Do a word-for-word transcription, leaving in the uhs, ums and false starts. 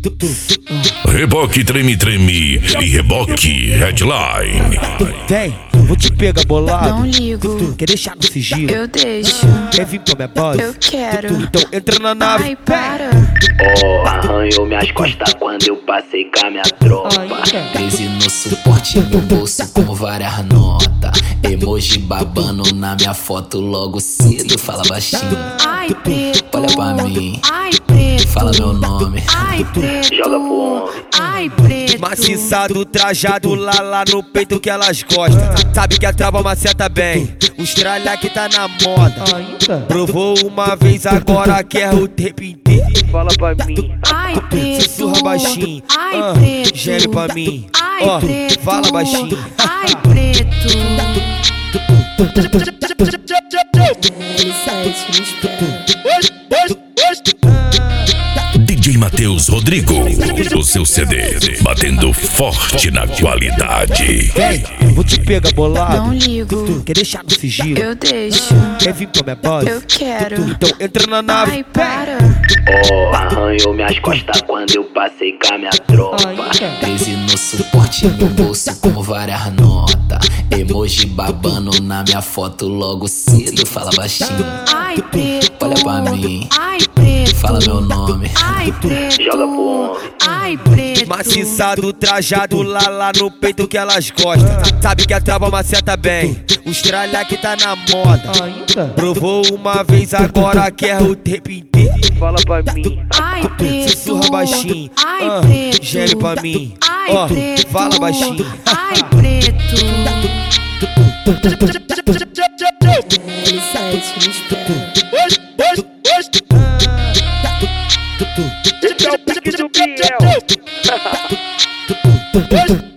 Reboque treme treme e reboque headline. Vem, vou te pegar bolado. Não ligo. Quer deixar no sigilo? Eu deixo. Quer vir pra minha base? Eu quero. Então entra na nave. Ai, para. Oh, arranhou minhas costas quando eu passei com a minha tropa. treze no suporte, no bolso com várias notas. Emoji babando na minha foto logo cedo. Fala baixinho, Ai, preto. olha pra mim, Ai, preto. fala meu nome. Ai, preto. Joga pro homem. Ai, preto. Maciçado, trajado lá, lá no peito que elas gostam. Sabe que a trava maceta bem. Os tralha que tá na moda. Provou uma vez, agora quer o tempo inteiro. Fala pra mim. Ai, preto. Sussurra baixinho. Ai, Ah, preto. geme pra mim. Ai, Ó, preto. fala baixinho. Ai, preto. D J Matheus Rodrigo, o seu C D, batendo forte na qualidade. Vem, vou te pegar bolado. Não ligo. Quer deixar no sigilo? Eu deixo. Quer vir pra minha base? Eu quero. Então entra na nave. Ai, para. Oh, arranhou minhas costas quando eu passei com a minha tropa. treze no suporte, no bolso com várias notas. Emoji babando na minha foto logo cedo. Fala baixinho, Ai, preto. olha pra mim, Ai, preto. fala meu nome. Ai, preto. Joga pro homem. Ai, preto. Maciçado, trajado lá, lá no peito que elas gostam. Sabe que a trava maceta bem. Os tralha que tá na moda. Provou uma vez, agora quer o tempo inteiro. Fala pra mim. Ai, preto. Sussurra baixinho. Ai, Ah, preto. geme pra mim. Ai, Ó, preto. fala baixinho. Ai, preto. Esse é o pique do Biel.